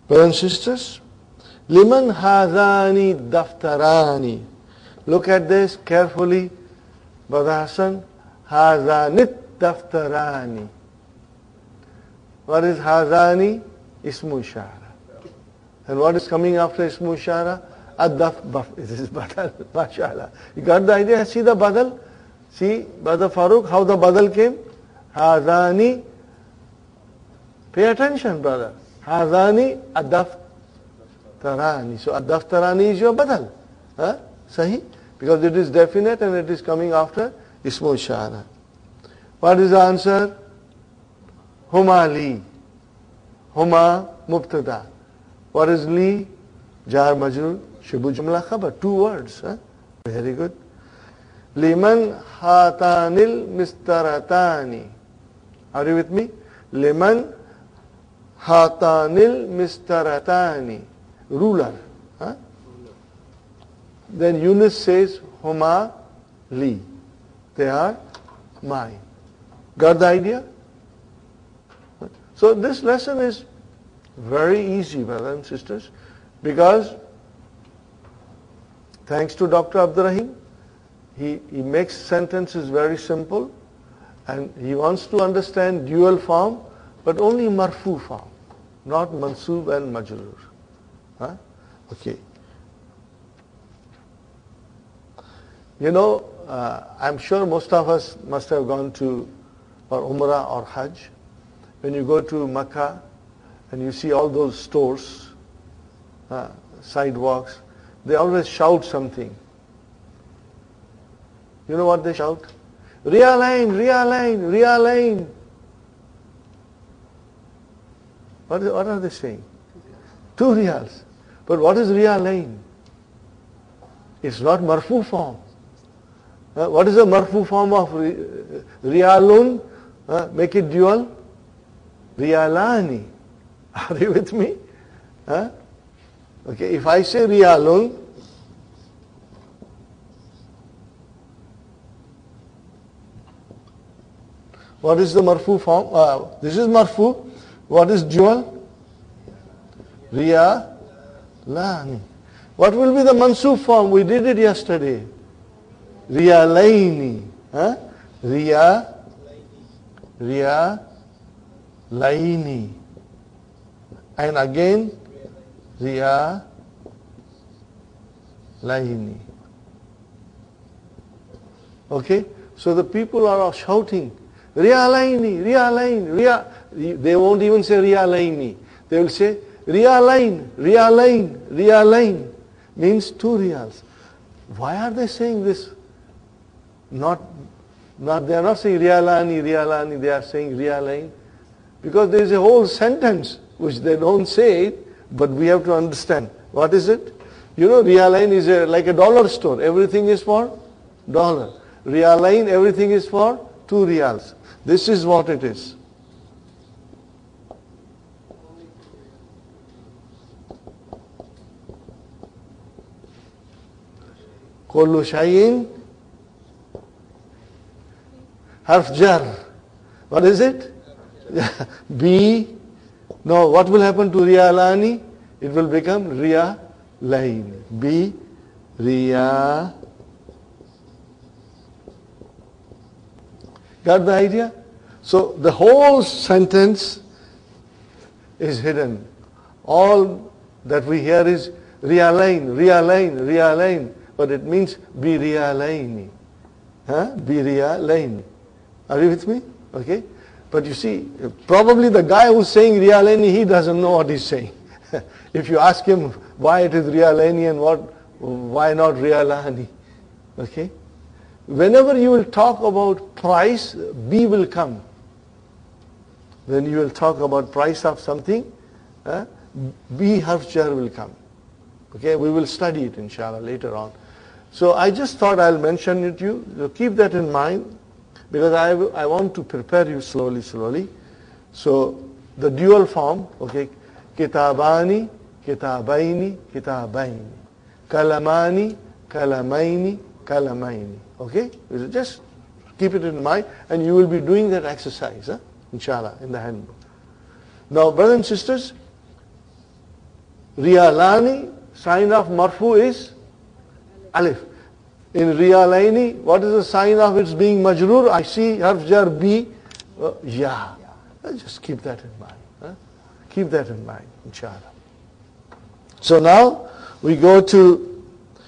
Brothers and sisters, liman hadani daftarani. Look at this carefully, Brother Hassan. Hazanit daftarani. What is hazani? Ismu ishara. And what is coming after ismu ishara? Ad-daf. This is badal. MashaAllah. You got the idea? See the badal? See, Brother Farooq, how the badal came? Hazani. Pay attention, brother. Hazani ad-daftarani. So ad-daftarani is your badal. Huh? Sahi? Because it is definite and it is coming after ismu ishara. What is the answer? Huma li. Huma mubtada. What is li? Jar majrur. Shibu jumla khabar. 2 words. Huh? Very good. Liman hatanil mistaratani. Are you with me? Liman hatanil mistaratani. Ruler. Huh? Then Yunus says, Huma li. They are mine. Got the idea? So this lesson is very easy, brothers and sisters, because thanks to Dr. Abdurrahim, he makes sentences very simple, and he wants to understand dual form, but only marfu form, not mansoob and majroor. Huh? Okay. You know, I'm sure most of us must have gone to or Umrah or Hajj. When you go to Makkah and you see all those stores, sidewalks, they always shout something. You know what they shout? Rialain, Rialain, Rialain. What are they saying? 2 riyals. But what is Rialain? It's not marfu form. What is the marfu form of Riyalun? Make it dual. Riyalani. Are you with me? Okay, if I say Riyalun, what is the marfu form? This is marfu. What is dual? Riyalani. What will be the mansoob form? We did it yesterday. Riyalaini. Riyalaini. And again, Riyalaini. Okay? So the people are shouting, Riyalaini, Riyalain, They won't even say Riyalaini. They will say, Riyalain, Riyalain, Riyalain. Means 2 riyals. Why are they saying this? They are not saying Riyalani, Riyalani, they are saying Riyalain. Because there is a whole sentence which they don't say it, but we have to understand. What is it? You know, Riyalain is like a dollar store. Everything is for dollar. Riyalain, everything is for 2 riyals. This is what it is. Kullu shayin harf jar. What is it? B. No, what will happen to Riyalani? It will become Riyalain. B. Riya. Got the idea? So the whole sentence is hidden. All that we hear is Riyalain, Riyalain, Riyalain. But it means Bi Riyalaini. Bi Riyalaini. Are you with me? Okay. But you see, probably the guy who's saying Riyalaini, he doesn't know what he's saying. If you ask him why it is Riyalaini and why not Riyalani. Okay. Whenever you will talk about price, B will come. When you will talk about price of something, B harf jar will come. Okay, we will study it inshallah later on. So I just thought I'll mention it to you. So keep that in mind, because I want to prepare you slowly. So the dual form, okay, kitabani, kitabaini, kitabaini, kalamani, kalamaini, kalamaini. Okay, just keep it in mind, and you will be doing that exercise, inshallah, in the handbook. Now, brothers and sisters, Riyalani, sign of marfu is alif. In riyalaini, what is the sign of its being majroor? I see harf jar B, ya. Just keep that in mind. Keep that in mind, inshallah. So now we go to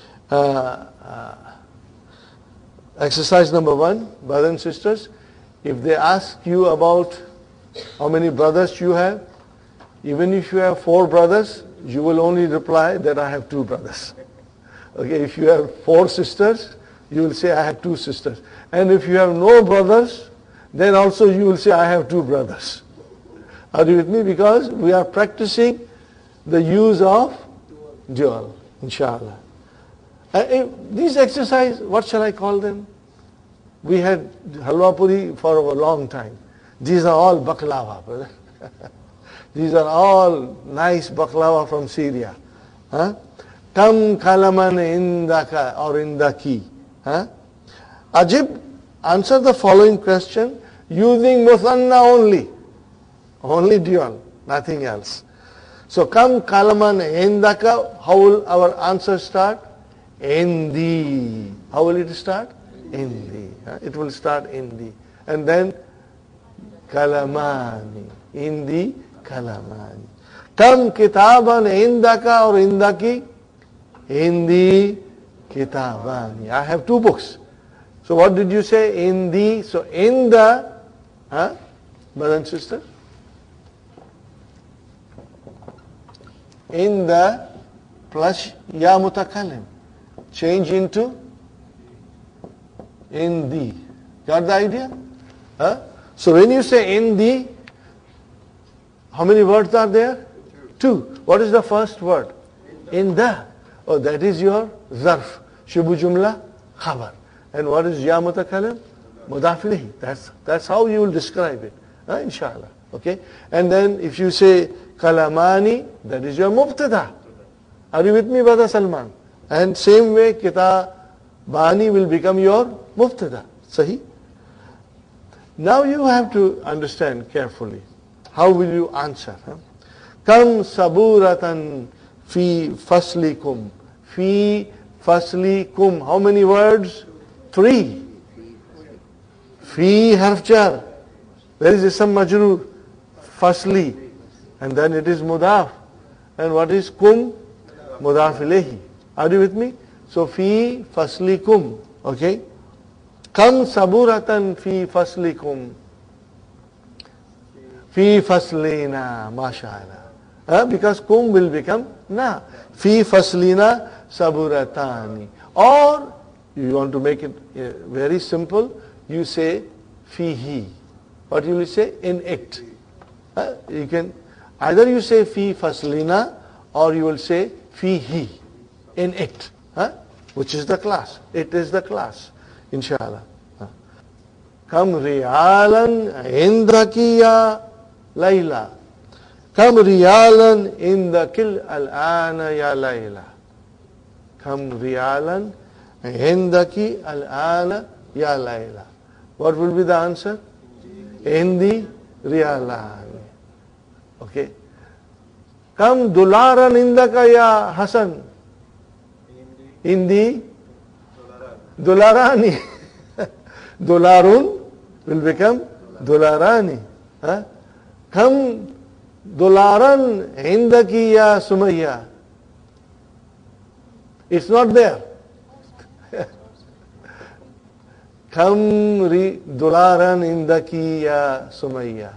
exercise number 1, brothers and sisters. If they ask you about how many brothers you have, even if you have 4 brothers, you will only reply that I have 2 brothers. Okay, if you have 4 sisters, you will say I have 2 sisters. And if you have no brothers, then also you will say I have 2 brothers. Are you with me? Because we are practicing the use of dual, inshallah. These exercises, what shall I call them? We had halwa puri for a long time. These are all baklava, brother. These are all nice baklava from Syria. Kam kalaman indaka or indaki. Ajib, answer the following question using muthanna only. Only dual, nothing else. So kam kalaman indaka, how will our answer start? Indi. How will it start? Indi. It will start indi. And then kalamani. Indi, kalamani. Kam kitaban indaka or indaki? Indi, kitabani. I have 2 books. So what did you say? Indi. So in the, brother and sister? In the plus ya mutakallim. Change into in the. Got the idea? So when you say in the, how many words are there? 2. What is the first word? In the. Oh, that is your zarf. Shubu jumla, khabar. And what is ya mutakallim? Mudaf ilayhi. That's how you will describe it. Inshallah. Okay? And then if you say kalamani, that is your mubtada. Are you with me, Brother Salman? And same way, kitabani will become your mubtada. Sahi? Now you have to understand carefully. How will you answer? Kam saburatan fi faslikum. Fi faslikum. How many words? 3. Fi harf jar. There is ism majroor. Fasli. And then it is mudaf. And what is kum? Mudaf ilayhi. Are you with me? So fi faslikum. Okay? Kam saburatan fi faslikum. Fi faslina. MashaAllah. Because kum will become na. Fi faslina saburatani. Or you want to make it very simple, you say fihi. What you will say? In it. You can either you say fi faslina or you will say fihi. In it. Which is the class. It is the class. Inshallah. Kam riyalan indaki ya Layla. Kam riyalan indakil al-ana ya Layla. Kam riyalan indaki al-ana ya Layla. What will be the answer? Indi riyalan. Okay. Kam dolaran indaka ya Hasan. Indi dolarani. Dolarun will become dolarani. Kam dolaran indaki ya Sumayya. It's not there. Kam dolaran indaki ya Sumayya.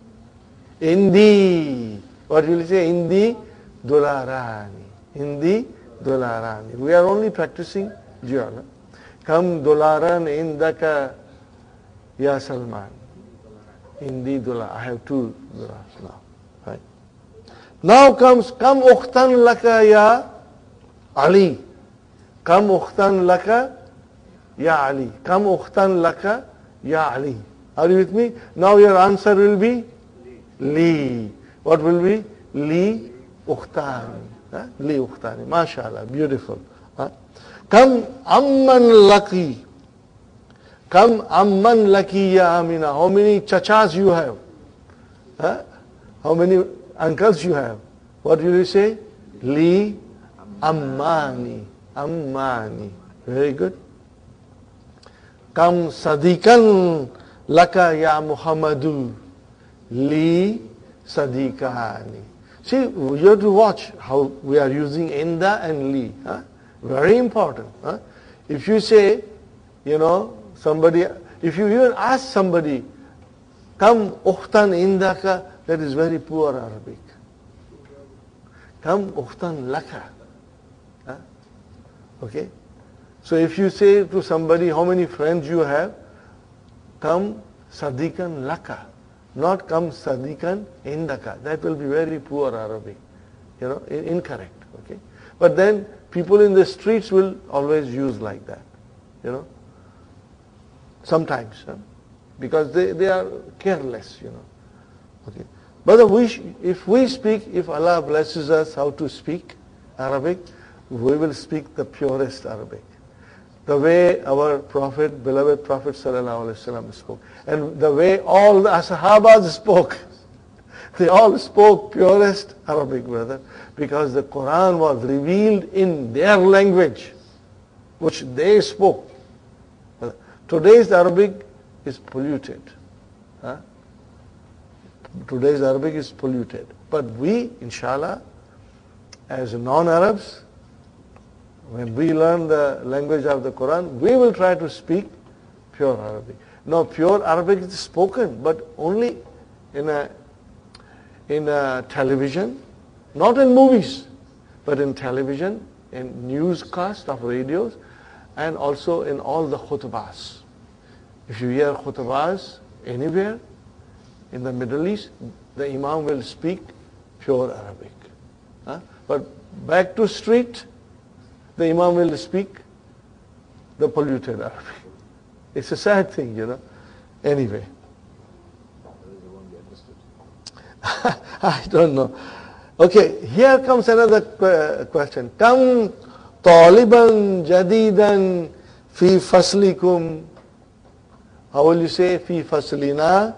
Indi. What will you say? Indi dolarani. Indi dolarani. We are only practicing dual. Kam dolaran indaka ya Salman. Indi dolar. I have 2 dollars now. Right. Now comes kam ukhtan laka ya Ali. Kam ukhtan laka ya Ali. Kam ukhtan laka ya Ali. Are you with me? Now your answer will be li. What will be? Li ukhtan. Li ukhtan. MashaAllah. Beautiful. Kam amman laki. Kam amman laki ya Amina. How many chachas you have? How many uncles you have? What will you say? Li ammani. Ammani. Very good. Kam sadikan laka ya Muhammadu. Li sadikani. See, you have to watch how we are using inda and li. Huh? Very important. Huh? If you say, somebody, if you even ask somebody, Kam ukhtan indaka, that is very poor Arabic. Kam ukhtan laka. Huh? Okay? So if you say to somebody, how many friends you have, Kam sadikan laka. Not come sadikan indaka. That will be very poor Arabic. Incorrect. Okay. But then people in the streets will always use like that. Sometimes. Because they are careless, Okay. But if we speak, if Allah blesses us how to speak Arabic, we will speak the purest Arabic. The way our Prophet, beloved Prophet ﷺ spoke. And the way all the Sahabas spoke. They all spoke purest Arabic, brother. Because the Quran was revealed in their language, which they spoke. Today's Arabic is polluted. Huh? Today's Arabic is polluted. But we, inshallah, as non-Arabs, when we learn the language of the Quran, we will try to speak pure Arabic. Now, pure Arabic is spoken, but only in a television, not in movies, but in television, in newscast of radios, and also in all the khutbahs. If you hear khutbahs anywhere in the Middle East, the Imam will speak pure Arabic. Huh? But back to street, the Imam will speak the polluted Arabic. It's a sad thing, Anyway. I don't know. Okay, here comes another question. Kam taliban jadidan fi faslikum. How will you say fi faslina?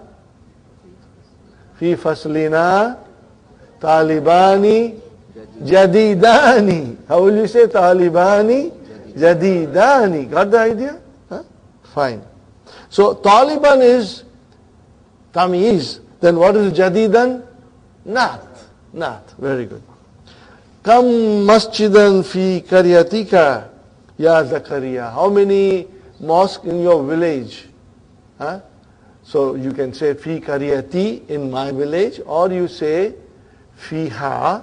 Fi faslina talibani jadidani. How will you say talibani jadidani? Got the idea? Huh? Fine. So Taliban is tamyiz. Then what is jadidan? Naat. Very good. Kam masjidan fi karyatika ya Zakaria. How many mosques in your village? Huh? So you can say fi karyati, in my village, or you say fiha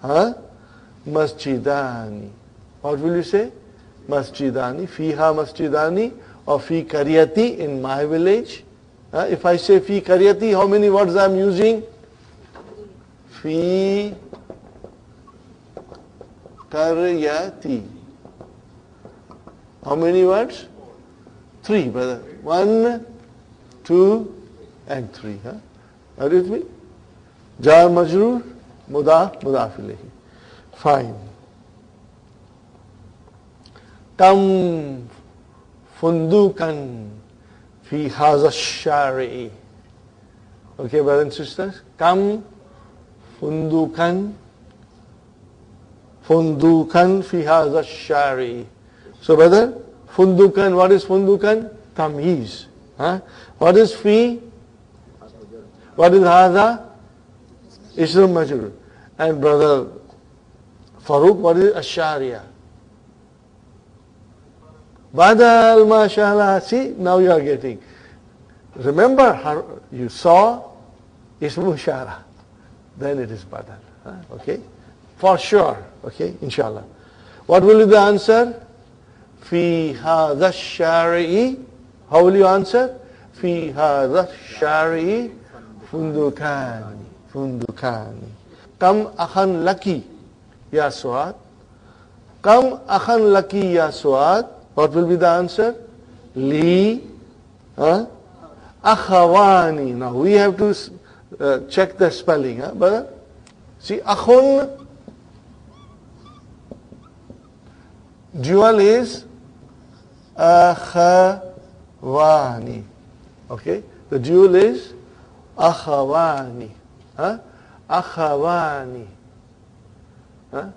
masjidani. What will you say? Masjidani. Fiha masjidani, or fi karyati, in my village. If I say fi karyati, how many words I am using? Fi karyati. How many words? 3, brother. 1, 2, and 3. Are you with me? Jar majroor, mudaf, mudaf ilayhi. Fine. Kam fundukan fi hadha ash-shari'i. Okay, brothers and sisters. Kam fundukan fi hadha ash-shari'i. So, brother, fundukan, what is fundukan? Tamyiz. What is fi? What is hadha? Ism majrur. And brother Farooq, what is ash-shari'a? Badal, mashallah. See, now you are getting. Remember, you saw Ismu Shara. Then it is Badal. Okay? For sure. Okay? Inshallah. What will be the answer? Fi hadha shari'i. How will you answer? Fi hadha shari'i fundukani. Fundukani. Kam akhan laki ya Suad. Kam akhan laki ya Suad. What will be the answer? Li akhawani. Now we have to check the spelling, brother. See, akhun, dual is akhawani. Okay? The dual is akhawani. Akhawani. Huh?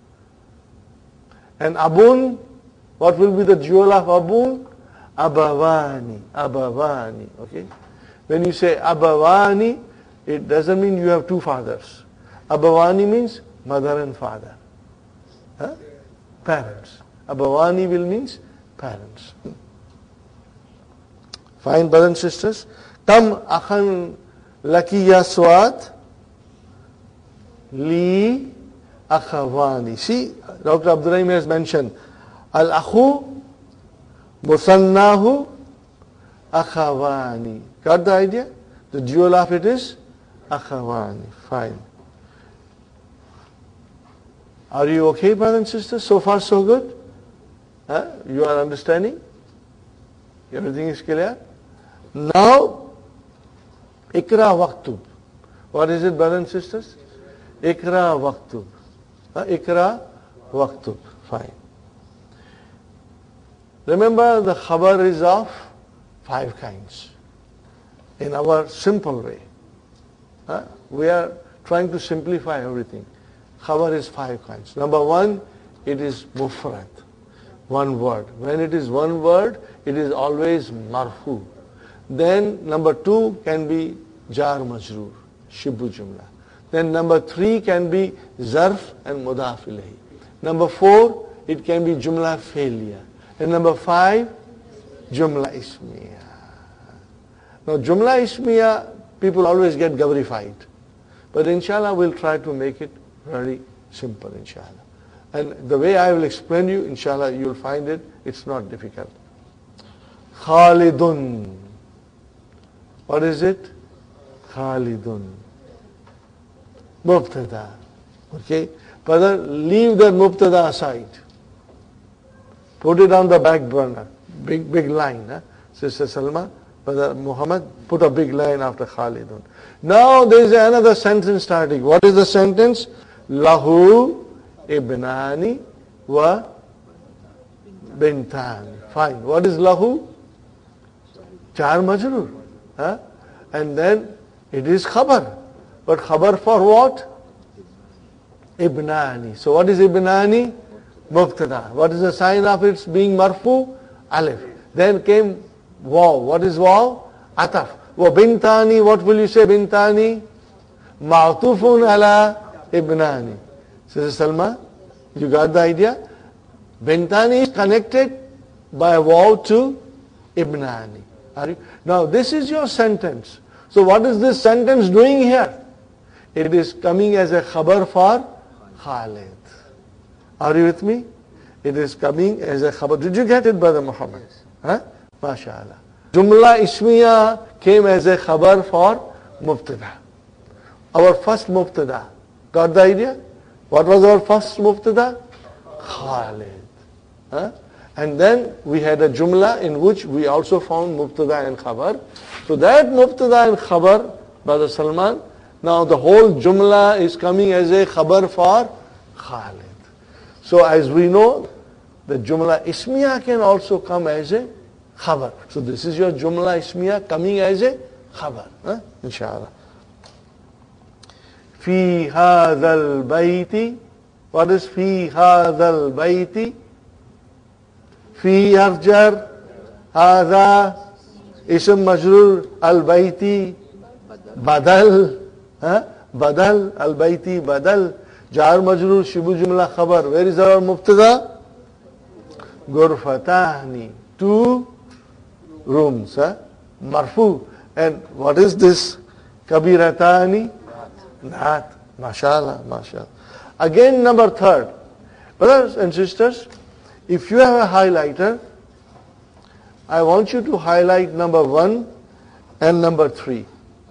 And abun, what will be the dual of abun? Abavani, abavani, okay? When you say abavani, it doesn't mean you have two fathers. Abavani means mother and father. Huh? Parents. Abavani will means parents. Fine, brothers and sisters. Kam akhan lakiya swat li akhawani. See, Dr. Abdurrahim has mentioned al-akhu musannahu akhawani. Got the idea? The dual of it is akhawani. Fine. Are you okay, brothers and sisters? So far, so good? Huh? You are understanding? Everything is clear? Now, ikra waqtub. What is it, brothers and sisters? Ikra waqtub. Ikra waqtub. Fine. Remember, the khabar is of 5 kinds. In our simple way. We are trying to simplify everything. Khabar is 5 kinds. Number 1, it is mufrad. One word. When it is one word, it is always marfu. Then number 2 can be jar majroor, shibbu jumla. Then number 3 can be zarf and mudaf ilayhi. Number 4, it can be jumla failure. And number 5, jumla ismiya. Now jumla ismiya, people always get gavrified. But inshallah, we'll try to make it very simple, inshallah. And the way I will explain you, inshallah, you will find it, it's not difficult. Khalidun. What is it? Khalidun. Mubtada. Okay? Brother, leave that mubtada aside. Put it on the back burner. Big line. Huh? Sister Salma, Brother Muhammad, put a big line after Khalidun. Now there is another sentence starting. What is the sentence? Lahu ibnani wa bintani. Fine. What is lahu? Jar majroor. Huh? And then it is khabar. But khabar for what? Ibnani. So what is ibnani? Mubtada. What is the sign of its being marfu? Alif. Then came waw. What is waw? Ataf. Wa bintani. What will you say bintani? Ma'tufun ala ibnani. Sister Salma, you got the idea? Bintani is connected by a waw to ibnani. Now this is your sentence. So what is this sentence doing here? It is coming as a khabar for Khalid. Are you with me? It is coming as a khabar. Did you get it, Brother Muhammad? Huh? MashaAllah. Jumla ismiya came as a khabar for mubtada. Our first mubtada. Got the idea? What was our first mubtada? Khalid. Huh? And then we had a jumla in which we also found mubtada and khabar. So that mubtada and khabar, Brother Salman, now the whole jumla is coming as a khabar for Khalid. So as we know, the jumla ismiya can also come as a khabar. So this is your jumla ismiya coming as a khabar. Inshallah. Fi hadhal bayti. What is fi hadhal bayti? Fi arjar. Hadha ism majrur al bayti. Badal. Badal al bayti badal. Jar majrur shibu jumla khabar. Where is our mubtada? Gurfatani. 2 rooms. Marfu. And what is this? Kabiratani. Naat. MashaAllah. MashaAllah. Again, number 3. Brothers and sisters, if you have a highlighter, I want you to highlight number 1 and number 3.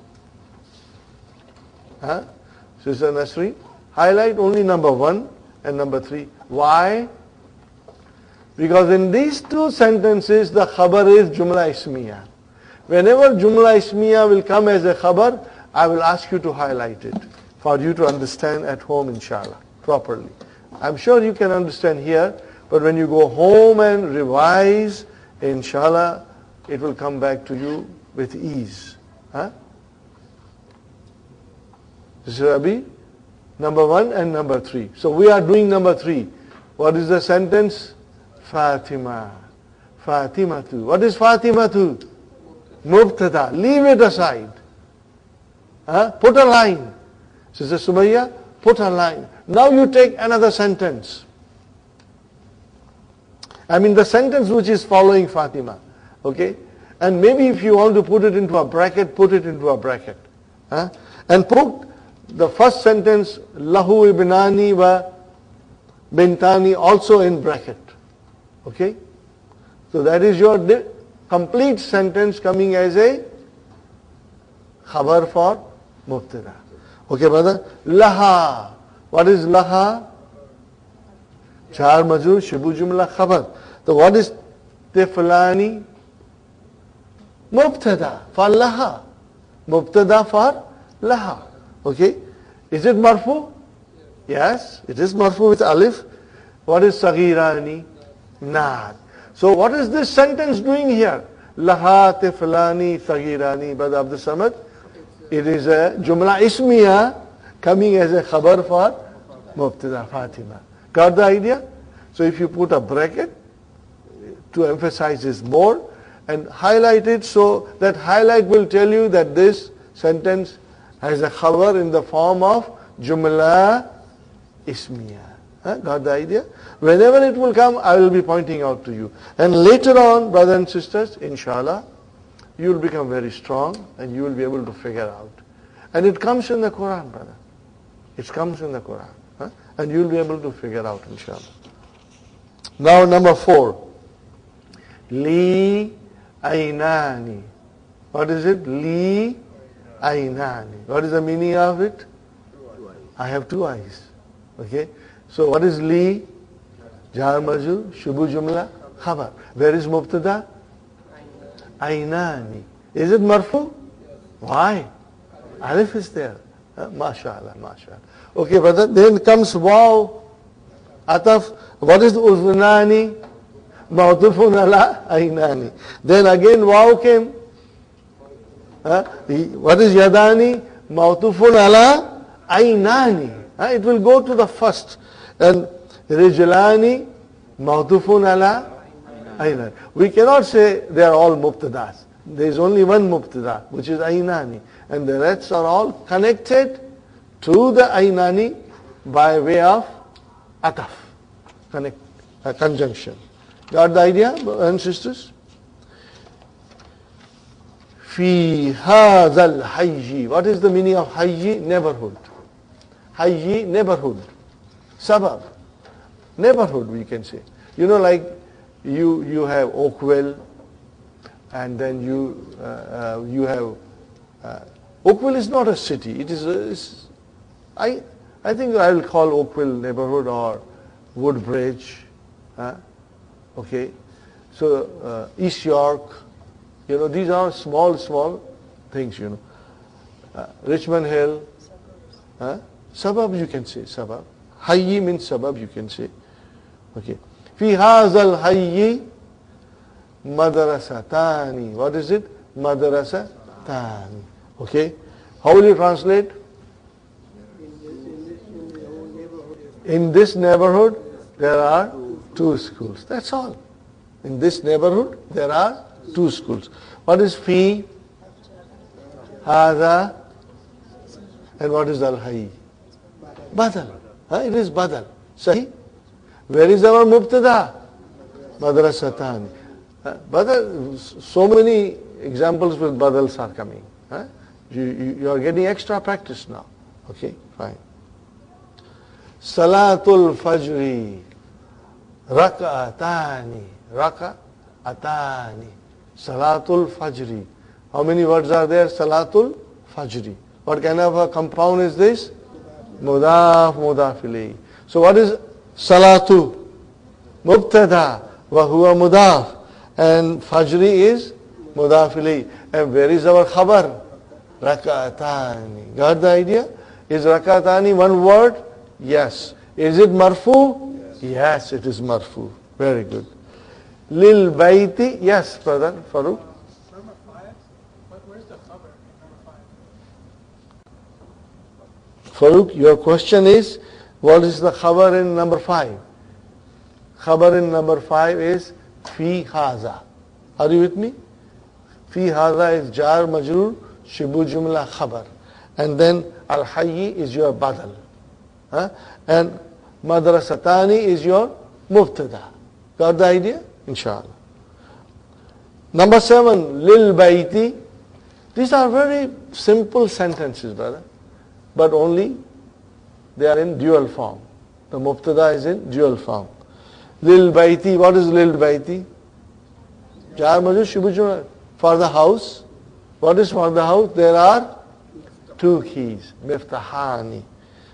Sister Nasri, highlight only number 1 and number 3. Why? Because in these 2 sentences, the khabar is jumla ismiya. Whenever jumla ismiya will come as a khabar, I will ask you to highlight it for you to understand at home, inshallah, properly. I'm sure you can understand here, but when you go home and revise, inshallah, it will come back to you with ease. Sister Abi? Number 1 and number 3. So we are doing number 3. What is the sentence? Fatima. Fatimatu. What is Fatimatu? Mubtada. Leave it aside. Put a line. Sister Sumayya, put a line. Now you take another sentence. I mean the sentence which is following Fatima. Okay? And maybe if you want to put it into a bracket, put it into a bracket. And put the first sentence, Lahu ibnani wa bintani, also in bracket. Okay? So that is your complete sentence coming as a khabar for mubtada. Okay, brother? Laha. What is laha? Jar majrur, shibu jumla, khabar. So what is tiflani? Mubtada for laha. Mubtada for laha. Okay? Is it marfu? Yes, it is marfu with alif. What is saghirani? Naat. So what is this sentence doing here? Laha tiflani saghirani. Brother Abdul Samad, it is a jumla ismiya coming as a khabar for mubtada Fatima. Got the idea? So if you put a bracket to emphasize this more and highlight it, so that highlight will tell you that this sentence has a khabar in the form of jumla ismiya. Got the idea? Whenever it will come, I will be pointing out to you. And later on, brothers and sisters, inshallah, you will become very strong and you will be able to figure out. And it comes in the Quran, brother. It comes in the Quran. And you will be able to figure out, inshallah. Now number 4. Li aynani. What is it? Li aynani. What is the meaning of it? I have 2 eyes. Okay? So what is li? Jar majrur, shubu jumla, khabar. Where is mubtada? Aynani. Is it marfu? Why? Alif is there. MashaAllah, MashaAllah. Okay, brother. Then comes waw, ataf. What is uznani? Ma'tufun ala aynani. Then again waw came. What is yadani? Ma'tufun ala aynani. It will go to the first. And rijlani ma'tufun ala aynani. We cannot say they are all mubtadas. There is only one mubtada, which is aynani. And the rest are all connected to the aynani by way of ataf. Conjunction. Got the idea, brothers and sisters? Fi hadhal hayyi. What is the meaning of hayyi? Neighborhood. Hayyi, neighborhood. Sabab. Neighborhood, we can say. You know, like you have Oakville, and then you have Oakville is not a city. It is I think I will call Oakville neighborhood or Woodbridge. Okay, so East York. You know, these are small things. You know, Richmond Hill. Suburb, you can say suburb. Hayyi means suburb, you can say. Okay. Fi hazal hayyi madrasatani. What is it? Madrasatani. Okay. How will you translate? In this neighborhood, there are 2 schools. That's all. In this neighborhood, there are 2 schools. What is fi? Hada. And what is al-hayy? Badal. It is badal. Sahi? Where is our mubtada? Madrasatani. Badal, so many examples with badals are coming. You are getting extra practice now. Okay, fine. Salatul Fajri. Raka'atani. Raka'atani. Salatul Fajri. How many words are there? Salatul Fajri. What kind of a compound is this? Mudaf, mudaf ilayhi. So what is Salatu? Mubtada. Wa huwa mudaf. And Fajri is mudaf ilayhi. And where is our khabar? Raka'atani. Got the idea? Is raka'atani one word? Yes. Is it marfu? Yes, it is marfu. Very good. Lil bayti. Yes, brother Farooq. Number 5. Where's the khabar? Number 5. Farooq, your question is, what is the khabar in number 5? Khabar in number 5 is fi haza. Are you with me? Fi haza is jar majroor, shibu jumla khabar. And then al-hayyi is your badal. And madrasatani is your mubtada. Got the idea? Inshallah. Number 7, lil bayti. These are very simple sentences, brother. But only they are in dual form. The mubtada is in dual form. Lil bayti, what is lil bayti? Jar majrur shibu jumla. For the house. What is for the house? There are 2 keys. Miftahani.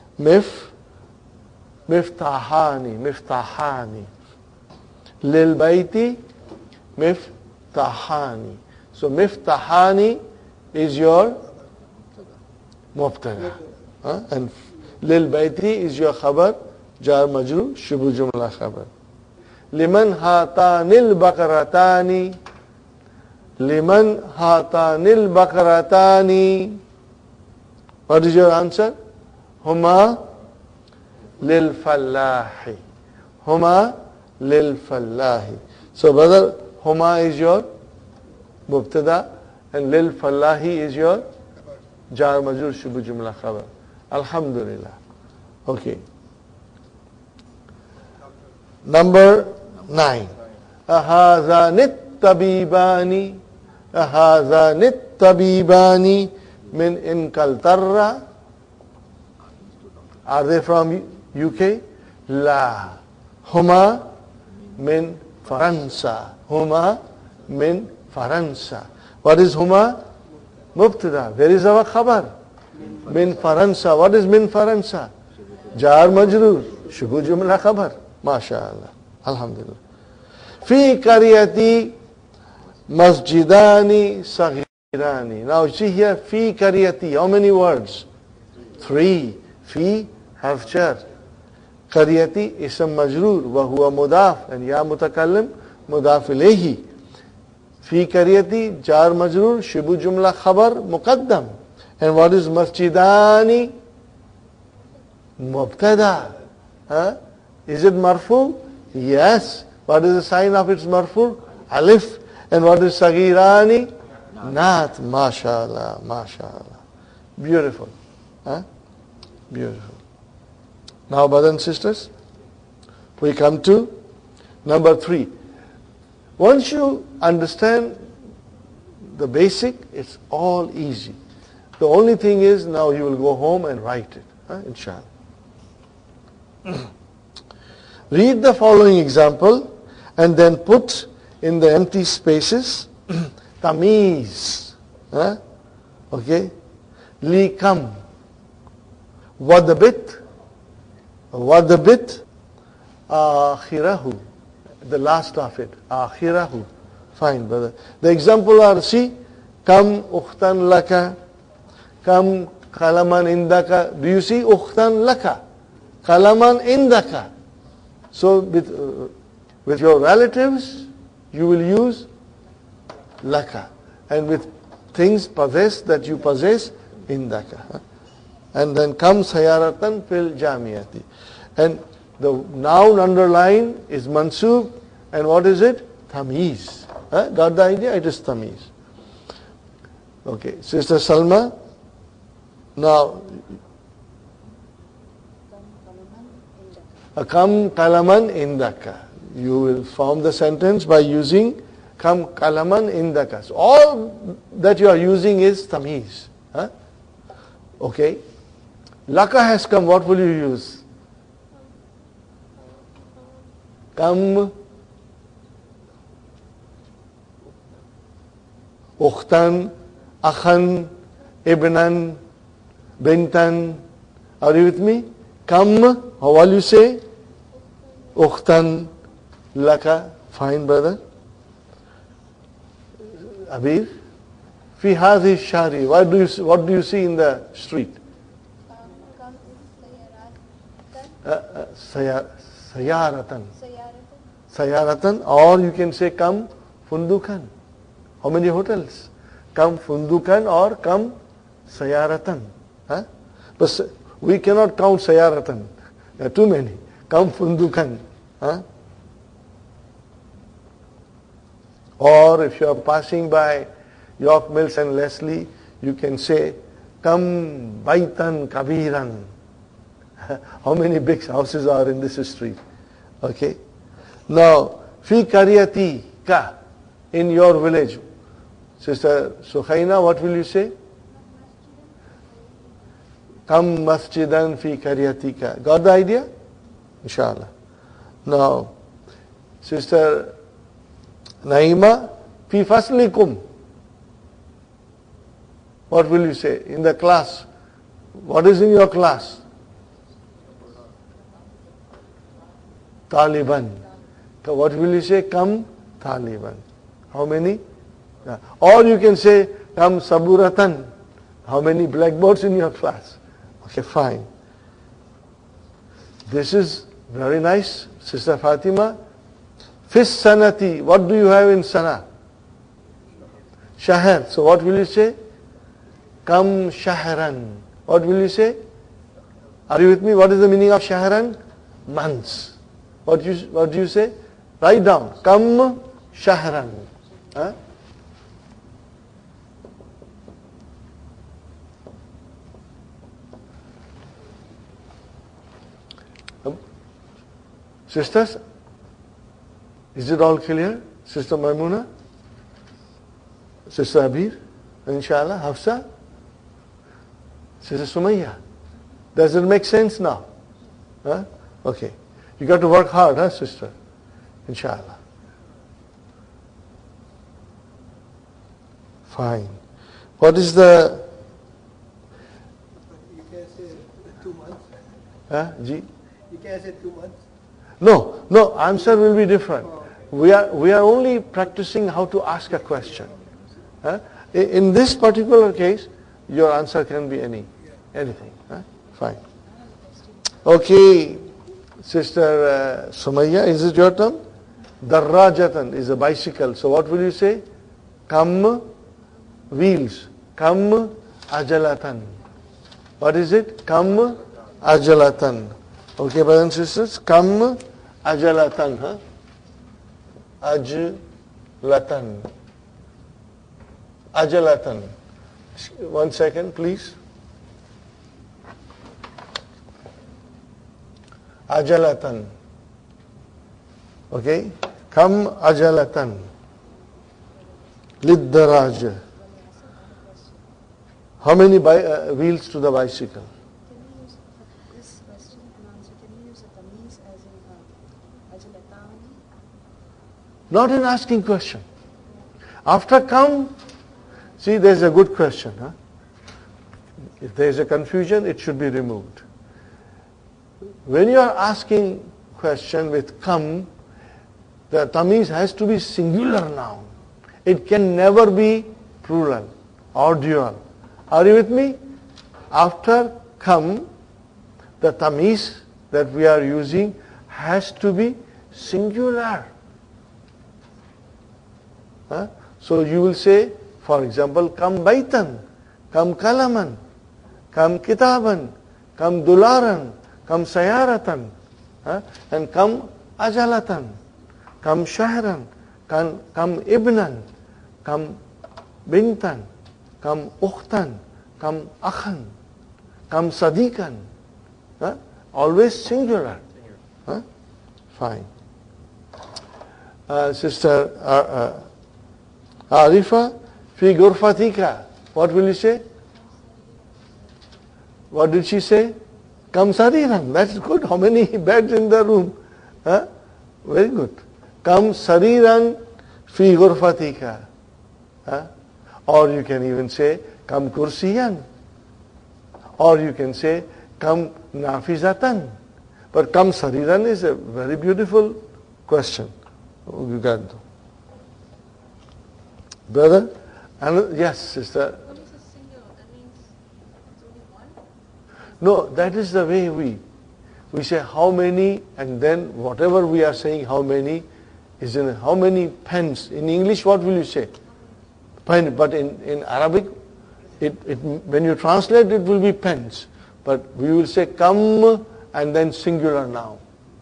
Miftahani. Lil bayti, miftahani. So miftahani is your mubtada. And lil bayti is your khabar, jar majrur, shibu jumla khabar. Liman hatanil baqaratani. Liman hatanil baqaratani. What is your answer? Huma lil fallahi. Huma lil fallahi. So brother, huma is your mubtada and lil fallahi is your jar majrur shibu jumla khabar. Alhamdulillah. Okay. Number 9. Ahazanit tabibani. Ahazanit tabibani min inkaltarra. Are they from UK? La. Huma min Faransa. Huma min Faransa. What is huma? Mubtada. Where is our khabar? Min Faransa. What is min Faransa? Jar majrur. Shibu jumla khabar. MashaAllah. Alhamdulillah. Fi qaryati masjidani saghirani. Now see here, fi qaryati. How many words? 3. Fi harf jar. Qaryati ism majrur wa huwa mudaf and ya mutakallim mudaf ilayhi. Fi qaryati jar majrur shibu jumla khabar muqaddam. And what is masjidani? Mubtada. Is it marfu? Yes. What is the sign of its marfu? Alif. And what is saghirani? Naat. MashaAllah. MashaAllah. Beautiful. Beautiful. Now, brothers and sisters, we come to number 3. Once you understand the basic, it's all easy. The only thing is now you will go home and write it, inshallah. Read the following example and then put in the empty spaces tamiz. Okay? Li kam. Wadabit. Wadabit. Akhirahu. The last of it. Akhirahu. Fine, brother. The example are, see, kam ukhtan laka. Kam kalaman indaka. Do you see ukhtan laka? Kalaman indaka. So with your relatives, you will use laka. And with things possessed that you possess, indaka. And then kam sayaratan fil jamiyati. And the noun underline is mansub. And what is it? Tamiz. Got the idea? It is tamiz. Okay, Sister Salma. Now, kam kalaman indaka. You will form the sentence by using kam kalaman indaka. So all that you are using is tamiz. Okay. Laka has come. What will you use? Kam ukhtan, akhan, ibnan, bintan. Are you with me? Kam, how will you say? Ukhtan, laka. Fine, brother. Abir? Fi hadhi shari. What do you see in the street? Sayaratan. Sayaratan. Or you can say kam fundukan. How many hotels? Kam fundukan or kam sayaratan. But We cannot count sayaratan. There are too many. Kam fundukan. Huh? Or if you are passing by York Mills and Leslie, you can say, Kam baitan kabiran. How many big houses are in this street? Okay. Now, fi karyati ka, in your village. Sister Sukhaina, what will you say? Kam masjidan fi karyatika. Got the idea? Inshallah. Now, Sister Naima, fi faslikum. What will you say? In the class. What is in your class? Taliban. What will you say? Kam Taliban. How many? Or you can say, Kam Saburatan. How many blackboards in your class? Okay, fine. This is very nice, Sister Fatima. Fis sanati. What do you have in sana? Shahar. So what will you say? Kam shahran. What will you say? Are you with me? What is the meaning of shahran? Months. What do you say? Write down. Kam shahran. Huh? Sisters, is it all clear? Sister Maimuna? Sister Abir? Inshallah? Hafsa? Sister Sumayya? Does it make sense now? Huh? Okay. You got to work hard, huh, sister? Inshallah. Fine. What is the... You can say 2 months. Huh? Ji? You can say 2 months. No, answer will be different. We are only practicing how to ask a question. Huh? In this particular case, your answer can be anything. Huh? Fine. Okay, Sister Sumayya, is it your turn? Darrajatan is a bicycle. So what will you say? Kam wheels. Kam ajalatan. What is it? Kam ajalatan. Okay, brothers and sisters, kam ajalatan, huh? Ajalatan. Ajalatan. 1 second, please. Ajalatan. Okay? Kam ajalatan. Liddaraj. How many wheels to the bicycle? Not in asking question. After come, see, there's a good question. Huh? If there's a confusion, it should be removed. When you are asking question with come, the tamiz has to be singular noun. It can never be plural or dual. Are you with me? After come, the tamiz that we are using has to be singular. Huh? So you will say, for example, kam baitan, kam kalaman, kam kitaban, kam dularan, kam sayaratan, and kam ajalatan, kam shahran, kam ibnan, kam bintan, kam ukhtan, kam akhan, kam sadiqan. Always singular. Fine. Sister Arifa, fi gurfatika. What will you say? What did she say? Kam sariran. That's good. How many beds in the room? Very good. Kam sariran fi gurfatika. Or you can even say kam kursiyan. Or you can say kam nafizatan. But kam sariran is a very beautiful question. You got it. Brother? And yes, sister. What is a single? That means it's only one? No, that is the way we say how many, and then whatever we are saying how many is in how many pens. In English, what will you say? Pen. But in Arabic, when you translate, it will be pens. But we will say come and then singular noun.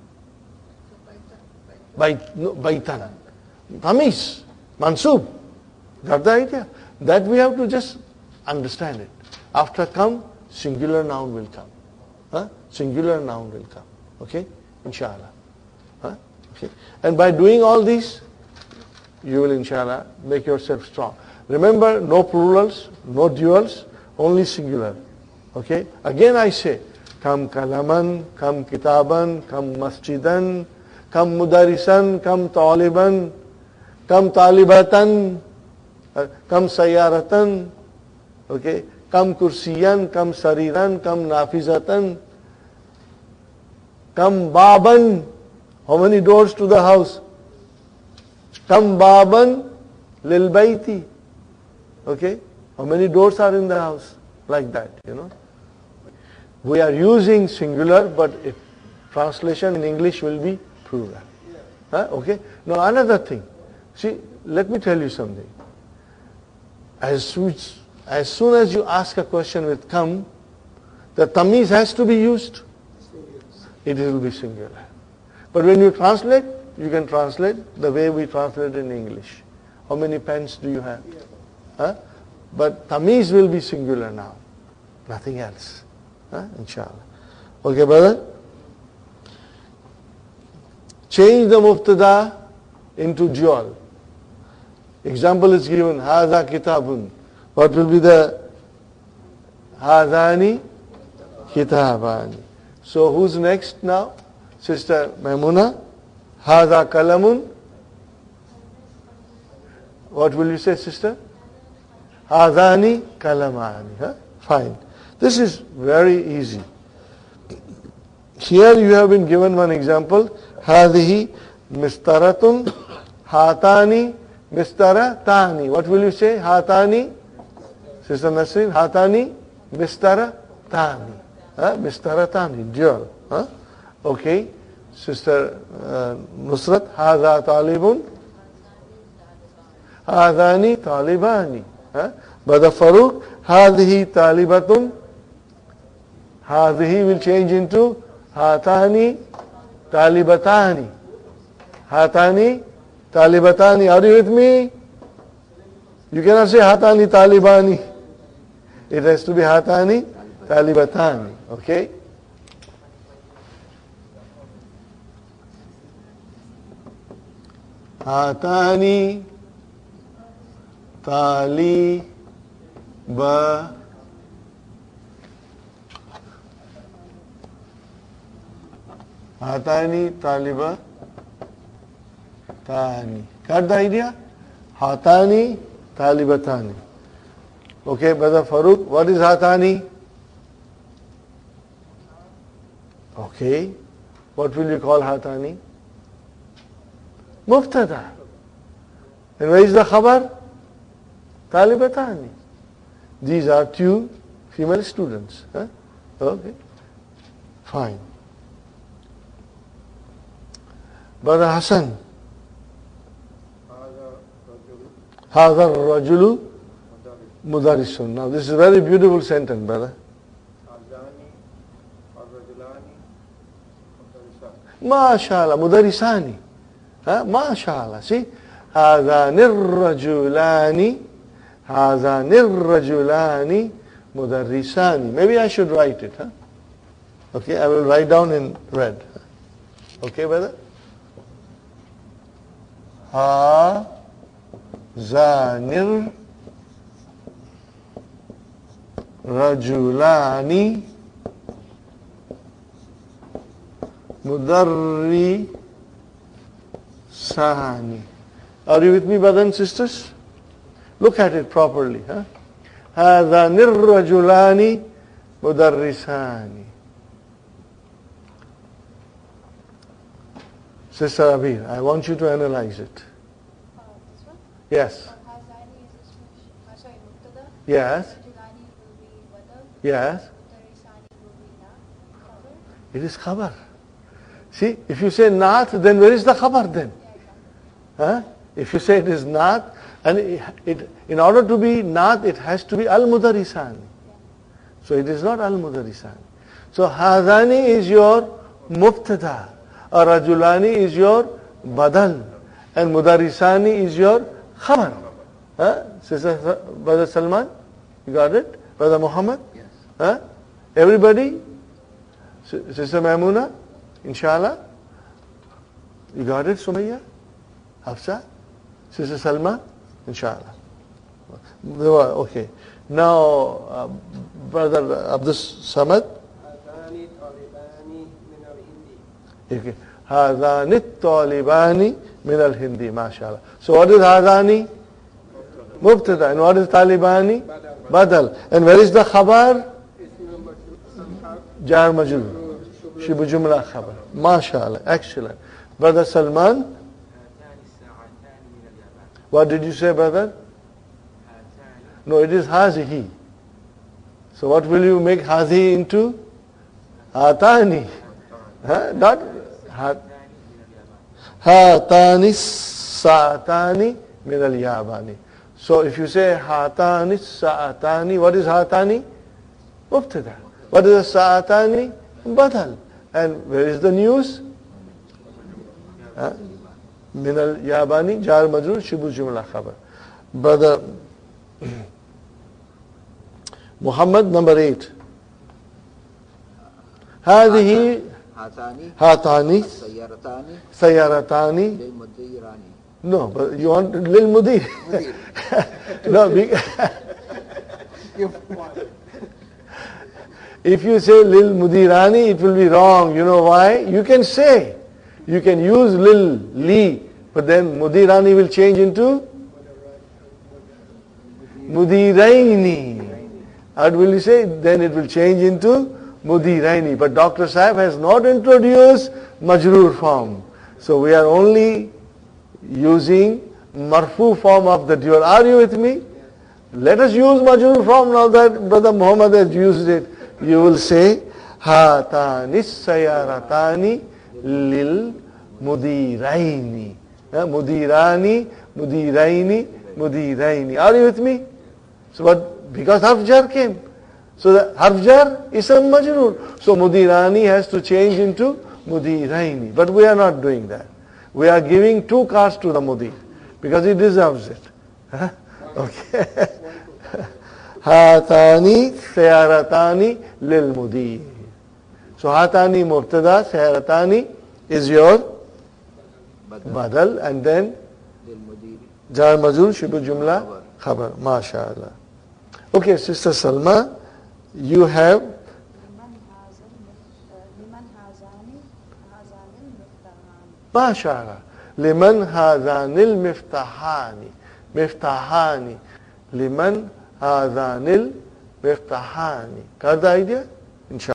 Baitan. Tamiz, mansub. Got the idea? That we have to just understand it. After come, singular noun will come. Singular noun will come. Okay? Inshallah. Okay? And by doing all these, you will inshallah make yourself strong. Remember, no plurals, no duals, only singular. Okay? Again I say, kam kalaman, kam kitaban, kam masjidan, kam mudarisan, kam taliban, kam talibatan, kam sayaratan, okay, kam kursiyan, kam sariran, kam nafizatan, kam baban. How many doors to the house? Kam baban lil bayti. Okay? How many doors are in the house? Like that, We are using singular, but translation in English will be plural. Okay? Now another thing. See, let me tell you something. As soon as you ask a question with come, the tamiz has to be used. It will be singular. But when you translate, you can translate the way we translate in English. How many pens do you have? But tamiz will be singular now. Nothing else. Inshallah. Okay, brother? Change the mubtada into dual. Example is given, Hadha kitabun. What will be the Hadhani kitabani? So who's next now? Sister Maimuna. Hadha kalamun. What will you say, sister? Hadhani kalamani. Fine. This is very easy. Here you have been given one example. Hadhihi mistaratun hatani mistaratani. What will you say? Hatani. Sister Nasreen. Hatani mistaratani. Mistaratani. Dual. Okay. Sister Nusrat. Hadha talibun. Hadhani talibani. Brother Farooq. Hadhihi talibatun. Hadhihi will change into Hatani talibatani. Hatani talibatani. Are you with me? You cannot say Hatani talibani. It has to be Hatani talibatani. Okay? Hatani taliba Hatani taliba tani. Got the idea? Hatani talibatani. Okay, Brother Farooq, what is hatani? Okay. What will you call hatani? Mubtada. And where is the khabar? Talibatani. These are two female students. Okay. Fine. Brother Hassan. Hadha rajulu mudarisun. Now this is a very beautiful sentence, brother. MashaAllah, mudarisani. MashaAllah. See? Hadhanir rajulani mudarisani. Maybe I should write it. Okay, I will write down in red. Okay, brother? Hazanir rajulani mudarrisani. Are you with me, brothers and sisters? Look at it properly. Hazanir rajulani mudarrisani. Sister Abir, I want you to analyze it. This one? Yes. Hazani is mubtada. Yes. Rajulani will be badal. Yes. Mutarisani will be na. Khabar. It is khabar. See, if you say naat, then where is the khabar then? If you say it is naat, and in order to be naat, it has to be al-mudarisani. So it is not al-mudarisani. So hadani is your mubtada, or rajulani is your badal, and mudarisani is your khabar. Sister Brother Salman, you got it? Brother Muhammad? Yes. Everybody? Sister Maimuna? Inshallah? You got it, Sumayya? Hafsa? Sister Salma? Inshallah. Okay. Now, Brother Abdul Samad? هذان طالبان من الهند. Okay. Hadani talibani min al-Hindi. MashaAllah. So what is Hadani? Mubtada. And what is Talibani? Badal. And where is the khabar? Jar majrur. Shibu jumla khabar. MashaAllah. Excellent. Brother Salman? What did you say, brother? No, it is hazihi. So what will you make hazihi into? Hatani. Not hatani sa'atani min al-yabani. So if you say hatani sa'atani, what is hatani? Mubtada. What is sa'atani? Badal. And where is the news? Min al-yabani, jar majrur, shibu jumla khabar. Brother Muhammad, number 8. هذه هاتان سيارتان للمديران. No, but you want للمدير. No, if you say للمديران, it will be wrong. You know why? You can say, you can use li, but then mudirani will change into mudiraini. How will you say? Then it will change into mudiraini. But Dr. Sahib has not introduced majroor form. So we are only using marfu form of the dual. Are you with me? Let us use majroor form now that Brother Muhammad has used it. You will say, hatani sayaratani lil mudiraini. Mudirani, mudiraini, mudiraini. Are you with me? So what? Because harf jar came. So the harf jar is a majroor. So mudirani has to change into mudiraini. But we are not doing that. We are giving 2 cards to the mudir because he deserves it. Okay. Hatani sayaratani lil mudir. So hatani mubtada, sayaratani is your badal, and then jar majrur shibu jumla khabar. MashaAllah. Okay, Sister Salma, you have MashaAllah. Liman hazanil miftahani. Miftahani. Liman hazanil miftahani. Got the idea? Inshallah.